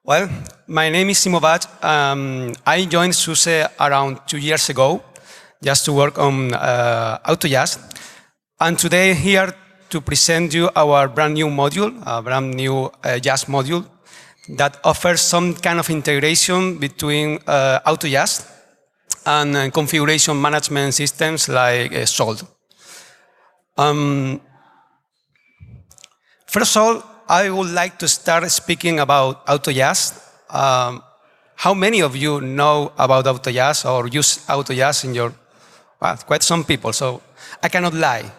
Well, my name is Simo Bach. I joined SUSE around 2 years ago just to work on AutoJazz. And today here to present you our brand new module, a brand new Jazz module that offers some kind of integration between AutoJazz and configuration management systems like Salt. First of all, I would like to start speaking about AutoJazz. How many of you know about AutoJazz or use AutoJazz in your, well, quite some people, so I cannot lie.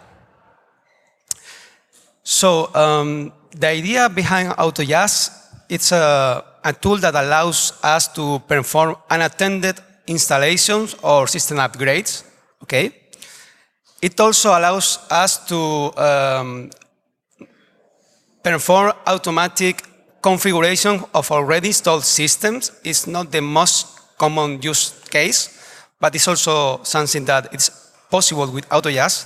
So the idea behind AutoJazz, it's a tool that allows us to perform unattended installations or system upgrades, okay? It also allows us to perform automatic configuration of already installed systems. It's not the most common use case, but it's also something that it's possible with AutoJazz.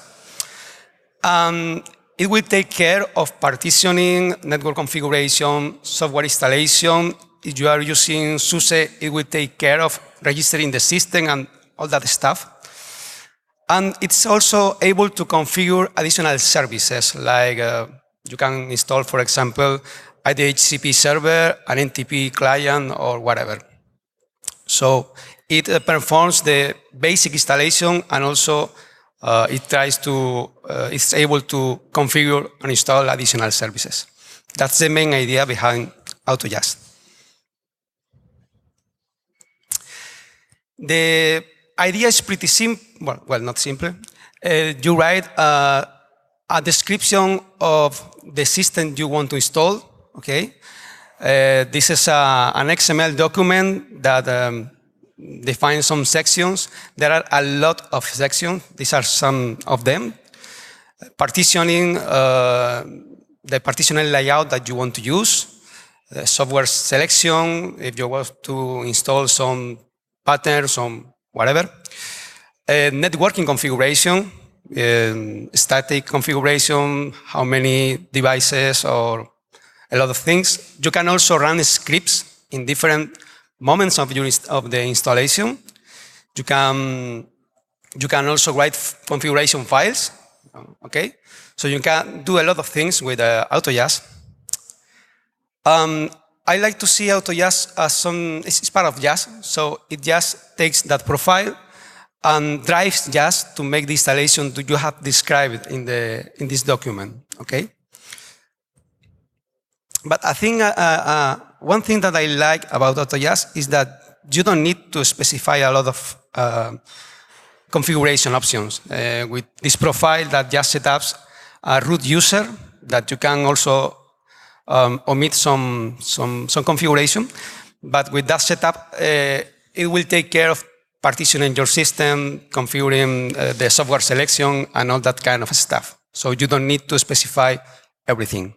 It will take care of partitioning, network configuration, software installation. If you are using SUSE, it will take care of registering the system and all that stuff. And it's also able to configure additional services, like you can install, for example, a DHCP server, an NTP client, or whatever. So it performs the basic installation, and also it's able to configure and install additional services. That's the main idea behind AutoJazz. The idea is pretty simple. Well, not simple. You write a description of the system you want to install, okay? This is an XML document that defines some sections. There are a lot of sections. These are some of them. Partitioning, the partitioning layout that you want to use, software selection, if you want to install some patterns, some whatever. Networking configuration, static configuration, how many devices, or a lot of things. You can also run scripts in different moments of the installation. You can also write configuration files, okay? So you can do a lot of things with AutoJazz. I like to see AutoJazz as it's part of Jazz, so it just takes that profile and drives Jazz to make the installation that you have described in this document, okay? But I think one thing that I like about AutoJazz is that you don't need to specify a lot of configuration options. With this profile that just set up a root user that you can also omit some configuration. But with that setup, it will take care of partitioning your system, configuring the software selection, and all that kind of stuff. So you don't need to specify everything.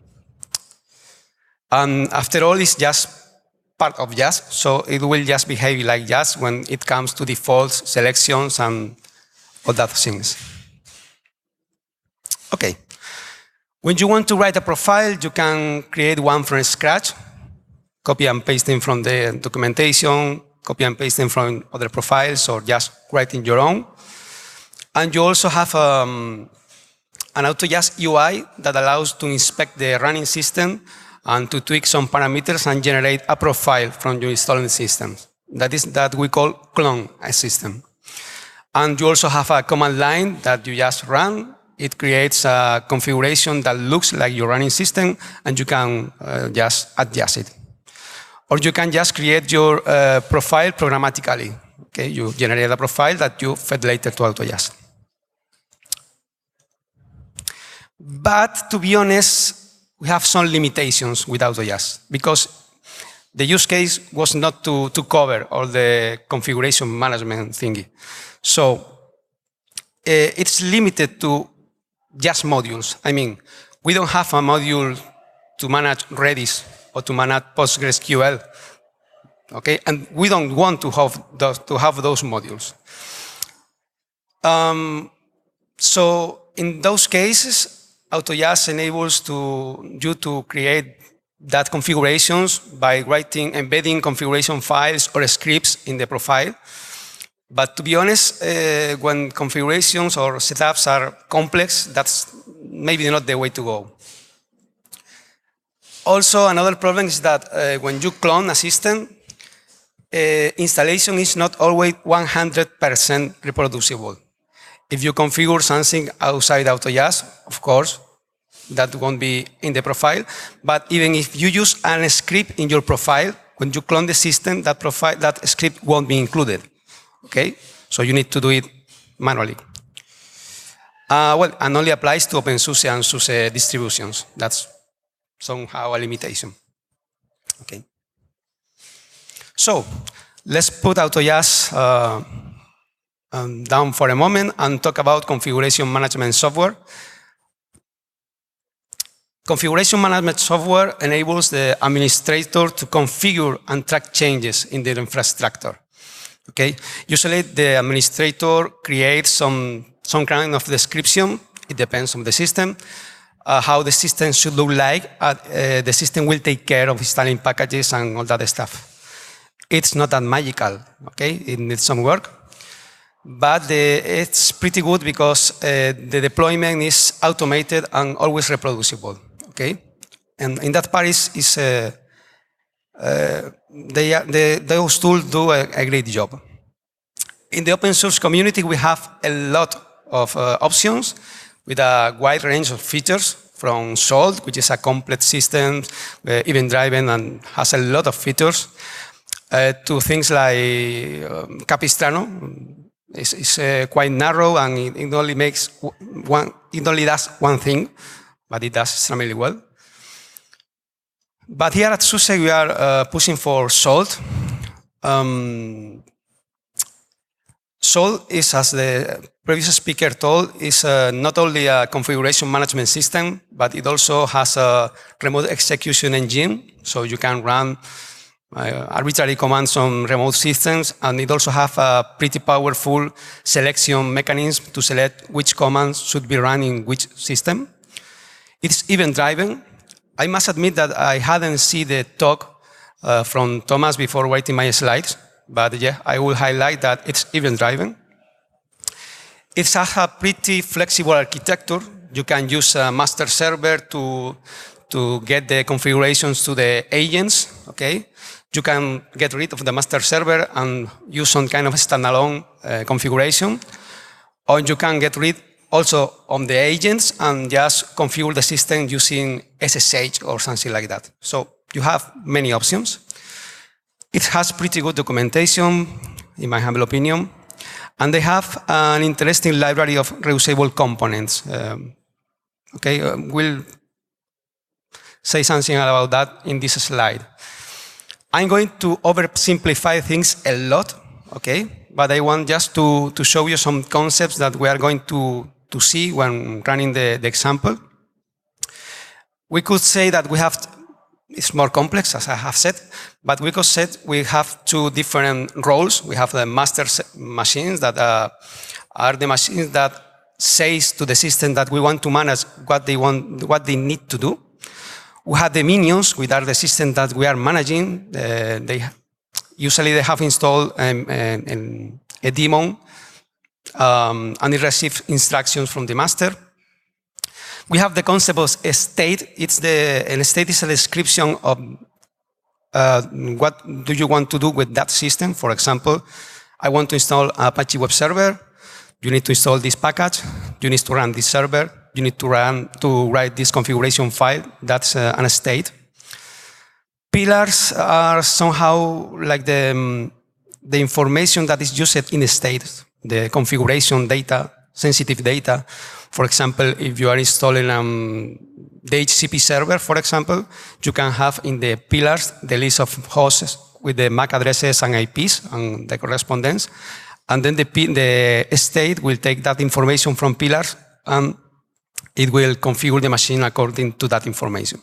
And after all, it's just part of Jazz, so it will just behave like Jazz when it comes to defaults, selections, and all that things. Okay. When you want to write a profile, you can create one from scratch, copy and pasting from the documentation, copy and pasting from other profiles, or just writing your own. And you also have an AutoJazz UI that allows to inspect the running system and to tweak some parameters and generate a profile from your installing systems. That we call clone a system. And you also have a command line that you just run. It creates a configuration that looks like your running system, and you can just adjust it. Or you can just create your profile programmatically. Okay, you generate a profile that you fed later to AutoJazz. But to be honest, we have some limitations with AutoJazz, because the use case was not to cover all the configuration management thingy. So it's limited to just modules. I mean, we don't have a module to manage Redis or to manage PostgreSQL, okay? And we don't want to have those modules. So in those cases, AutoJazz enables you to create that configurations by embedding configuration files or scripts in the profile. But to be honest, when configurations or setups are complex, that's maybe not the way to go. Also, another problem is that when you clone a system, installation is not always 100% reproducible. If you configure something outside AutoJazz, of course, that won't be in the profile. But even if you use a script in your profile, when you clone the system, that script won't be included. Okay, so you need to do it manually. Well, and only applies to OpenSUSE and SUSE distributions. That's somehow a limitation. Okay. So let's put AutoJazz down for a moment and talk about configuration management software. Configuration management software enables the administrator to configure and track changes in their infrastructure. Okay, usually the administrator creates some kind of description. It depends on the system, how the system should look like. The system will take care of installing packages and all that stuff. It's not that magical, okay? It needs some work, but it's pretty good because the deployment is automated and always reproducible, okay? And in that part those tools do a great job. In the open source community, we have a lot of options with a wide range of features, from Salt, which is a complex system, event-driven and has a lot of features, to things like Capistrano. It's quite narrow and it only does one thing, but it does extremely well. But here at SUSE, we are pushing for Salt. Salt is, as the previous speaker told, is not only a configuration management system, but it also has a remote execution engine, so you can run arbitrary commands on remote systems, and it also has a pretty powerful selection mechanism to select which commands should be run in which system. It's event-driven. I must admit that I hadn't seen the talk from Thomas before writing my slides, but yeah, I will highlight that it's event-driven. It has a pretty flexible architecture. You can use a master server to get the configurations to the agents, okay? You can get rid of the master server and use some kind of standalone configuration, or you can get rid also on the agents and just configure the system using SSH or something like that. So you have many options. It has pretty good documentation, in my humble opinion, and they have an interesting library of reusable components. Okay, we'll say something about that in this slide. I'm going to oversimplify things a lot, okay? But I want just to show you some concepts that we are going to see when running the example. We could say that we have, it's more complex, as I have said, but we could say we have two different roles. We have the master machines that are the machines that says to the system that we want to manage what they need to do. We have the minions, which are the system that we are managing. Usually they have installed a daemon, and it receives instructions from the master. We have the concept of a state. A state is a description of what do you want to do with that system. For example, I want to install Apache Web Server. You need to install this package. You need to run this server. You need to write this configuration file. That's an state. Pillars are somehow like the information that is used in a state, the configuration data, sensitive data. For example, if you are installing the HCP server, for example, you can have in the pillars the list of hosts with the MAC addresses and IPs and the correspondence. And then the state will take that information from pillars and it will configure the machine according to that information.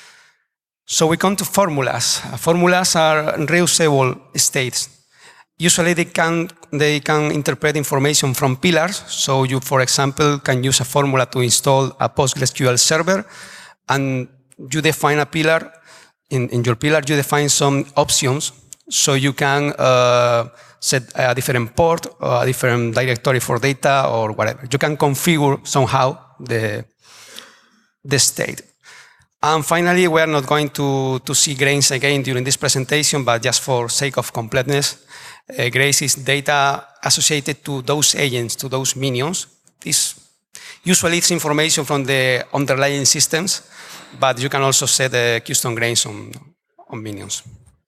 So we come to formulas. Formulas are reusable states. Usually they can interpret information from pillars. So you, for example, can use a formula to install a PostgreSQL server, and you define a pillar in your pillar, you define some options so you can set a different port or a different directory for data or whatever. You can configure somehow the state. And finally, we are not going to see grains again during this presentation, but just for sake of completeness, grace is data associated to those agents, to those minions. Usually it's information from the underlying systems, but you can also set custom grains on minions.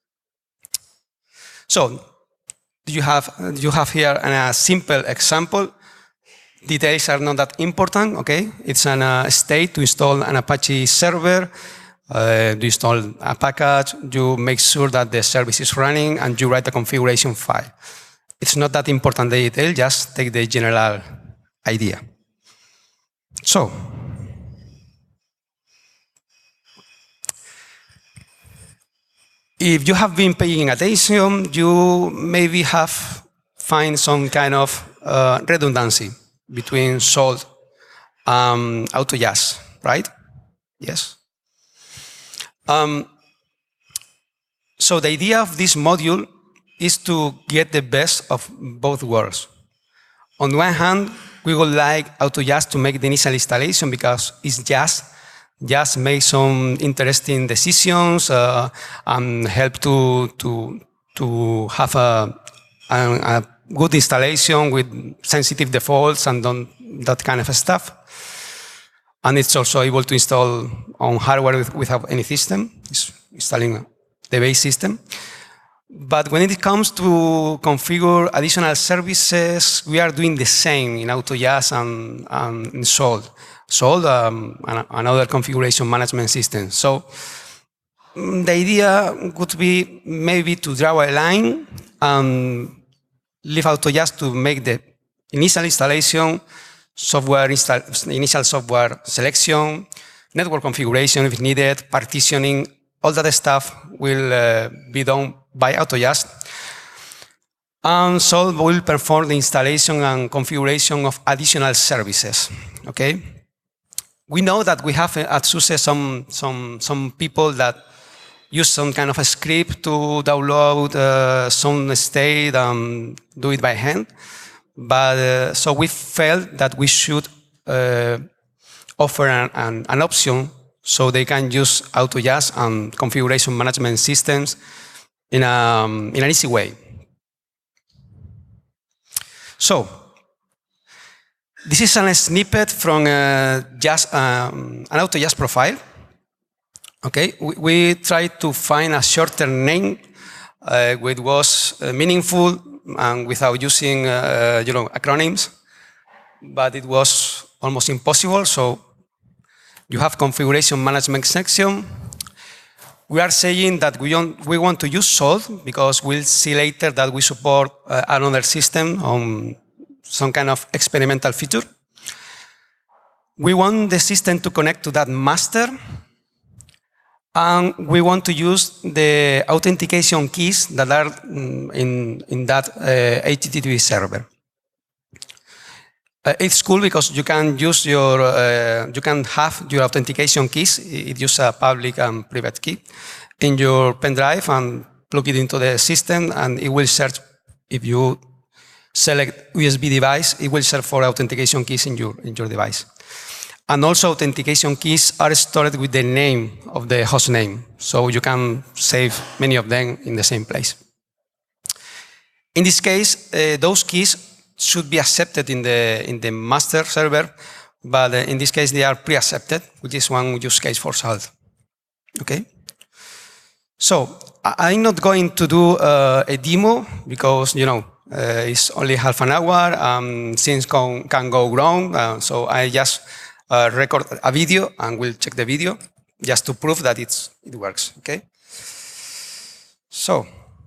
So you have here a simple example. Details are not that important, okay? It's a state to install an Apache server, you install a package, you make sure that the service is running, and you write a configuration file. It's not that important, the detail, just take the general idea. So, if you have been paying attention, you maybe have find some kind of redundancy between Salt and AutoJazz, right? Yes. So the idea of this module is to get the best of both worlds. On one hand, we would like AutoJazz to make the initial installation because it's just make some interesting decisions and help to have a good installation with sensitive defaults and that kind of stuff. And it's also able to install on hardware without any system. It's installing the base system. But when it comes to configure additional services, we are doing the same in AutoJazz and in Salt. Salt, another configuration management system. So the idea would be maybe to draw a line and leave AutoJazz to make the initial installation, initial software selection, network configuration if needed, partitioning, all that stuff will be done by AutoJazz. And Salt will perform the installation and configuration of additional services, okay? We know that we have at SUSE some people that use some kind of a script to download some state and do it by hand. But so we felt that we should offer an option so they can use AutoJazz and configuration management systems in an easy way. So this is a snippet from an AutoJazz profile. Okay, we tried to find a shorter name which was meaningful and without using acronyms, but it was almost impossible. So you have configuration management section. We are saying that we want to use Salt because we'll see later that we support another system on some kind of experimental feature. We want the system to connect to that master. And we want to use the authentication keys that are in that HTTP server. It's cool because you can use you can have your authentication keys. It uses a public and private key in your pen drive and plug it into the system, and it will search. If you select USB device, it will search for authentication keys in your device. And also authentication keys are stored with the name of the host name. So you can save many of them in the same place. In this case, those keys should be accepted in the master server, but in this case they are pre-accepted, which is one use case for Salt. Okay? So I'm not going to do a demo because, it's only half an hour, things can go wrong, so I just record a video and we'll check the video just to prove that it works, okay? So,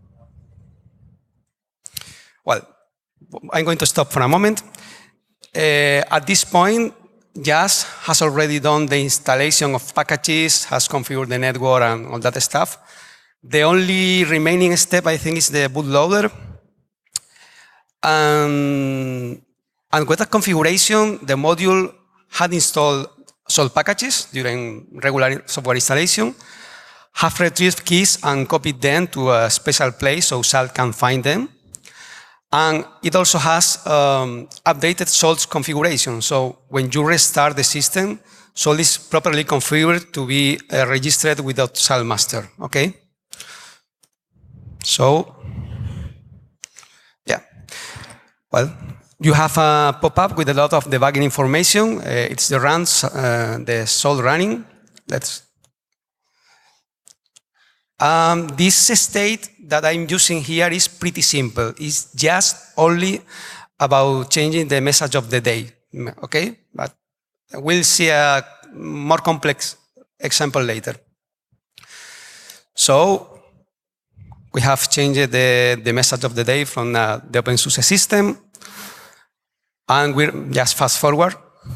well, I'm going to stop for a moment. At this point, Jazz has already done the installation of packages, has configured the network and all that stuff. The only remaining step, I think, is the bootloader. And with that configuration, the module had installed Salt packages during regular software installation, have retrieved keys and copied them to a special place so Salt can find them. And it also has updated Salt's configuration. So when you restart the system, Salt is properly configured to be registered without Salt master, okay? So, yeah. Well, you have a pop-up with a lot of debugging information. It's the runs, the Salt running. This state that I'm using here is pretty simple. It's just only about changing the message of the day, okay? But we'll see a more complex example later. So we have changed the message of the day from the OpenSUSE system, and we're just fast forward.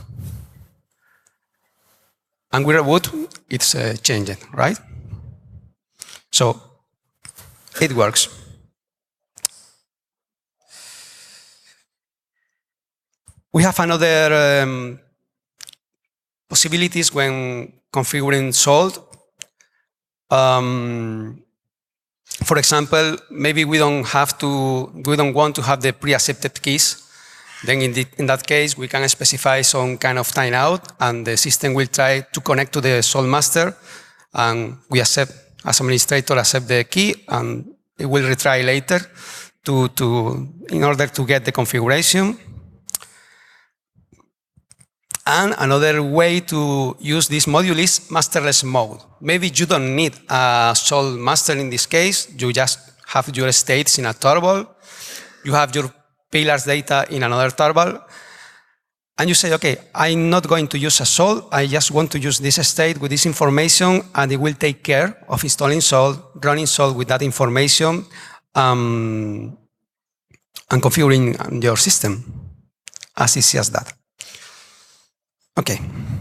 And we reboot, it's changed, right? So it works. We have another possibilities when configuring Salt. For example, maybe we don't want to have the pre-accepted keys. Then in that case, we can specify some kind of timeout, and the system will try to connect to the Salt master, and we accept, as administrator, accept the key, and it will retry later in order to get the configuration. And another way to use this module is masterless mode. Maybe you don't need a Salt master in this case. You just have your states in a tarball. You have your pillars data in another tarball. And you say, okay, I'm not going to use a Salt. I just want to use this state with this information, and it will take care of installing Salt, running Salt with that information, and configuring your system. As easy as that. Okay.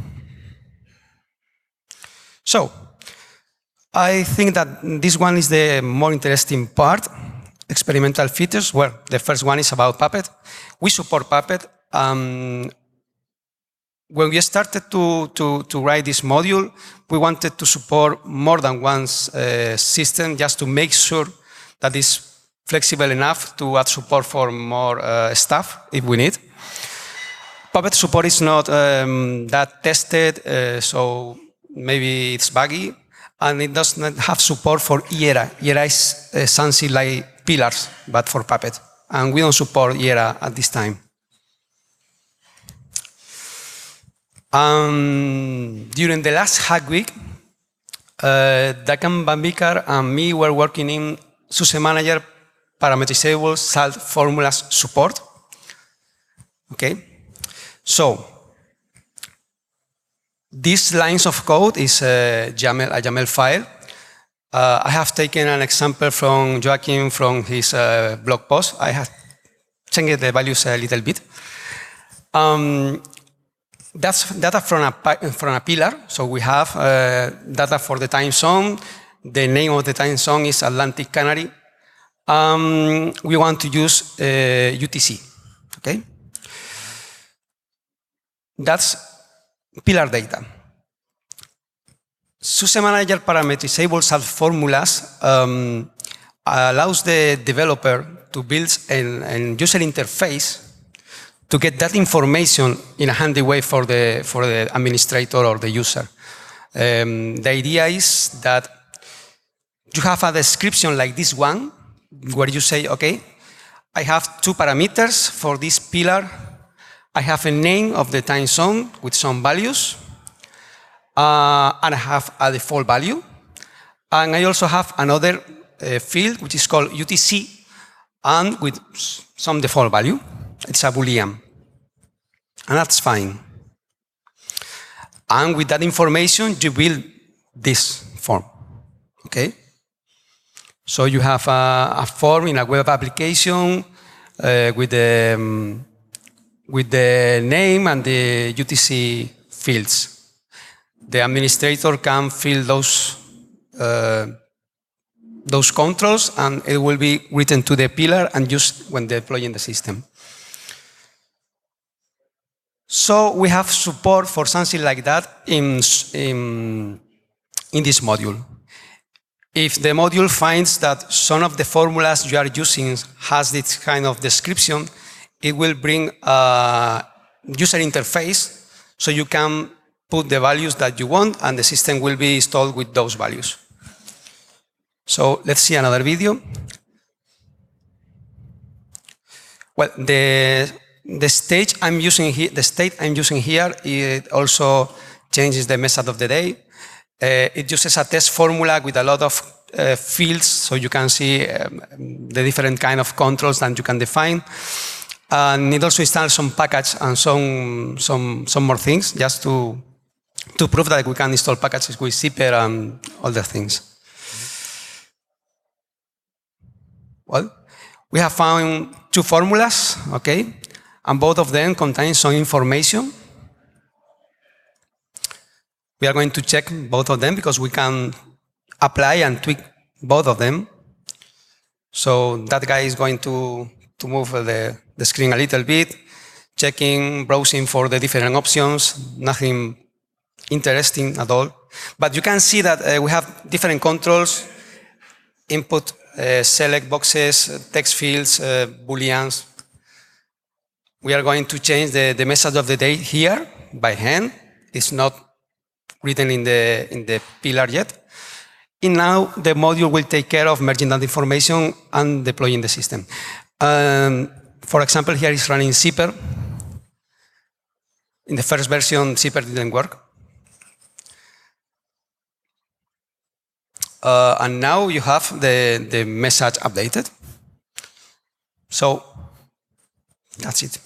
So, I think that this one is the more interesting part, experimental features. Well, the first one is about Puppet. We support Puppet. When we started to write this module, we wanted to support more than one system just to make sure that it's flexible enough to add support for more stuff if we need. Puppet support is not that tested, so maybe it's buggy, and it does not have support for IERA. IERA is something like pillars, but for Puppet, and we don't support IERA at this time. During the last Hack Week, Dakan Bambikar and me were working in SUSE Manager parameterizable Salt formulas support. Okay. So, these lines of code is a YAML file. I have taken an example from Joachim from his blog post. I have changed the values a little bit. That's data from a pillar. So we have data for the time zone. The name of the time zone is Atlantic Canary. We want to use UTC. Okay. That's pillar data. SUSE Manager parameterizable Salt formulas allows the developer to build a user interface to get that information in a handy way for the administrator or the user. The idea is that you have a description like this one, where you say, okay, I have two parameters for this pillar. I have a name of the time zone with some values, and I have a default value. And I also have another field, which is called UTC, and with some default value. It's a Boolean. And that's fine. And with that information, you build this form. Okay? So you have a form in a web application with the name and the UTC fields. The administrator can fill those controls, and it will be written to the pillar and used when deploying the system. So we have support for something like that in this module. If the module finds that some of the formulas you are using has this kind of description, it will bring a user interface so you can put the values that you want and the system will be installed with those values. So let's see another video. Well, the state I'm using here, it also changes the method of the day. It uses a test formula with a lot of fields, so you can see the different kind of controls that you can define. And it also installs some package and some more things, just to prove that we can install packages with zipper and other things. Well, we have found two formulas, okay, and both of them contain some information. We are going to check both of them because we can apply and tweak both of them. So that guy is going to move the screen a little bit, checking, browsing for the different options, nothing interesting at all. But you can see that we have different controls, input, select boxes, text fields, booleans. We are going to change the message of the day here by hand. It's not written in the pillar yet. And now the module will take care of merging that information and deploying the system. For example, here is running zipper. In the first version, zipper didn't work. And now you have the message updated. So that's it.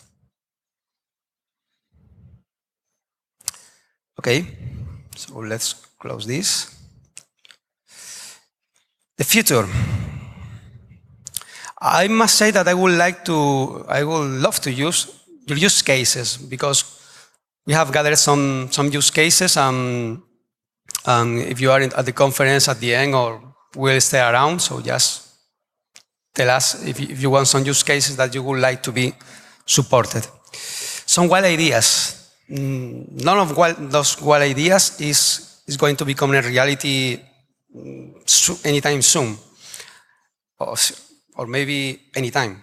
Okay, so let's close this. The future. I must say that I would love to use your use cases because we have gathered some use cases. If you are at the conference at the end or will stay around, so just tell us if you want some use cases that you would like to be supported. Some wild ideas. None of those wild ideas is going to become a reality anytime soon, or maybe anytime.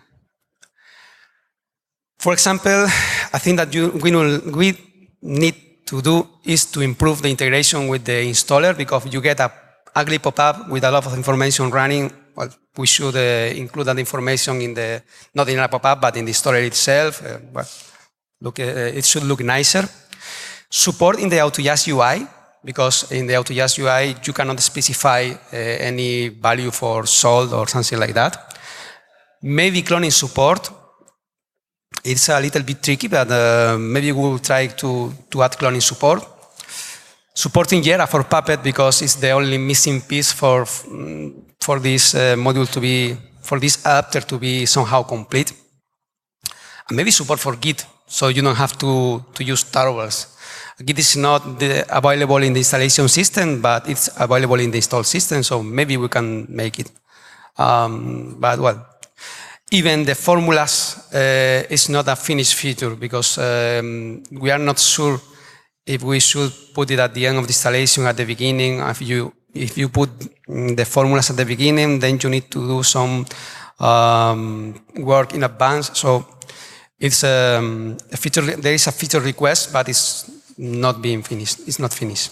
For example, I think that we need to do is to improve the integration with the installer, because you get a ugly pop-up with a lot of information running. Well, we should include that information not in a pop-up, but in the installer itself. It should look nicer. Support in the Autojazz UI, because in the Autojazz UI you cannot specify any value for salt or something like that. Maybe cloning support. It's a little bit tricky, but maybe we'll try to add cloning support. Supporting Jira for Puppet, because it's the only missing piece for this module to be, for this adapter to be somehow complete. And maybe support for Git, so you don't have to use tarbs. Git is not available in the installation system, but it's available in the install system, so maybe we can make it. But well, even the formulas is not a finished feature, because we are not sure if we should put it at the end of the installation, at the beginning. If you put the formulas at the beginning, then you need to do some work in advance. So it's a feature. There is a feature request, but it's not being finished. It's not finished.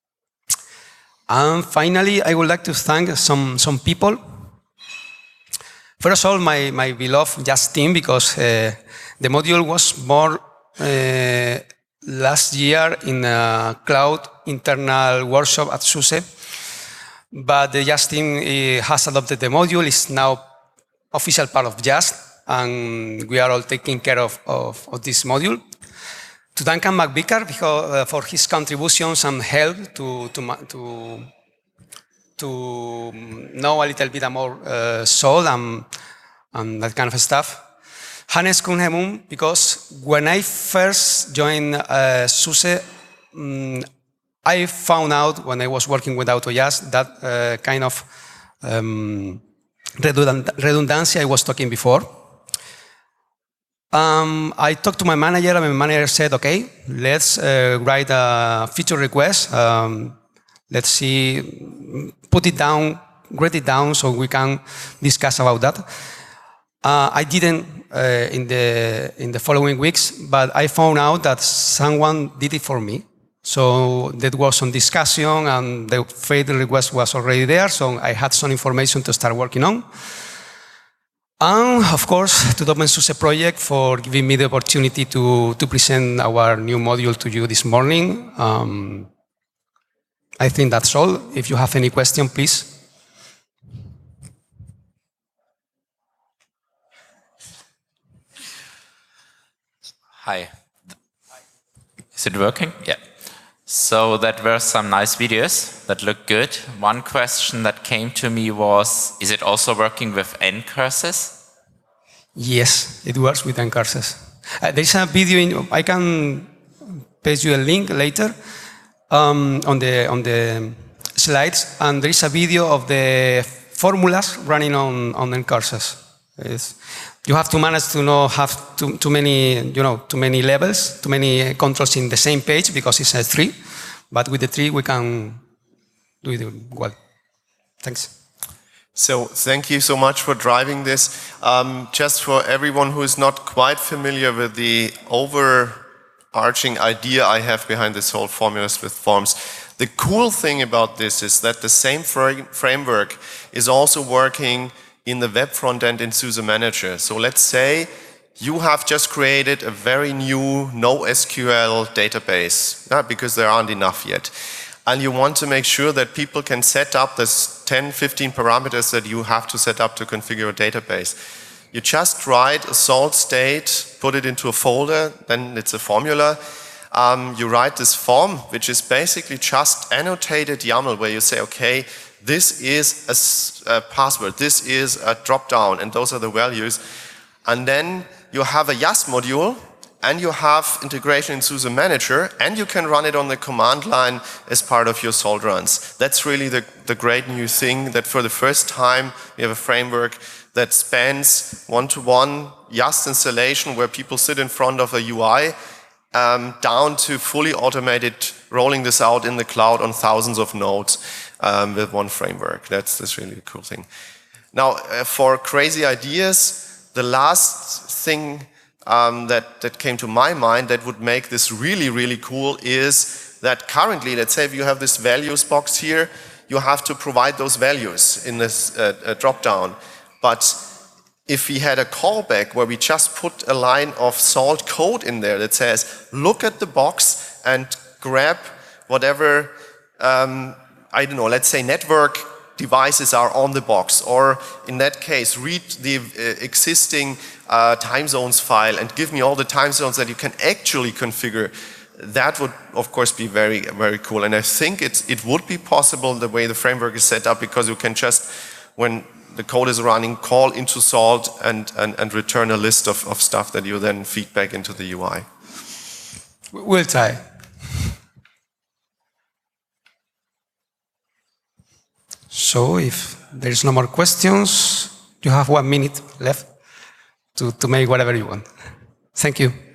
And finally, I would like to thank some people. First of all, my beloved Just team, because the module was born last year in a cloud internal workshop at SUSE. But the Just team has adopted the module. It's now official part of Just, and we are all taking care of this module. To Duncan McVicar for his contributions and help to know a little bit more Sol and that kind of stuff. Hannes Kuhn-Hemun, because when I first joined SUSE, I found out when I was working with Autojazz that kind of redundancy I was talking before. I talked to my manager, and my manager said, okay, let's write a feature request. Let's see, put it down write it down so we can discuss about that. I didn't in the following weeks, but I found out that someone did it for me. So there was some discussion and the FAIR request was already there, so I had some information to start working on. And of course, to the OpenSUSE project for giving me the opportunity to present our new module to you this morning. I think that's all. If you have any question, please. Hi. Is it working? Yeah. So that were some nice videos that look good. One question that came to me was, is it also working with ncurses? Yes, it works with ncurses. There's a video, I can paste you a link later on the slides, and there is a video of the formulas running on ncurses. You have to manage to not have too many levels, too many controls in the same page because it's a tree. But with the tree, we can do it well. Thanks. So thank you so much for driving this. Just for everyone who is not quite familiar with the overarching idea I have behind this whole formulas with forms, the cool thing about this is that the same framework is also working in the web front end in SUSE Manager. So let's say you have just created a very new NoSQL database, because there aren't enough yet. And you want to make sure that people can set up this 10, 15 parameters that you have to set up to configure a database. You just write a salt state, put it into a folder, then it's a formula. You write this form, which is basically just annotated YAML, where you say, okay, this is a password, this is a drop-down, and those are the values. And then you have a YAST module, and you have integration in SUSE Manager, and you can run it on the command line as part of your salt runs. That's really the great new thing, that for the first time we have a framework that spans one-to-one YAST installation where people sit in front of a UI, down to fully automated rolling this out in the cloud on thousands of nodes with one framework. That's really a cool thing. Now, for crazy ideas, the last thing that came to my mind that would make this really, really cool is that currently, let's say if you have this values box here, you have to provide those values in this drop-down. But if we had a callback where we just put a line of salt code in there that says, look at the box and grab whatever, I don't know, let's say network devices are on the box, or in that case, read the existing time zones file and give me all the time zones that you can actually configure. That would, of course, be very, very cool. And I think it would be possible the way the framework is set up, because you can just, when the code is running, call into salt and return a list of stuff that you then feed back into the UI. We'll try. So if there's no more questions, you have 1 minute left to make whatever you want. Thank you.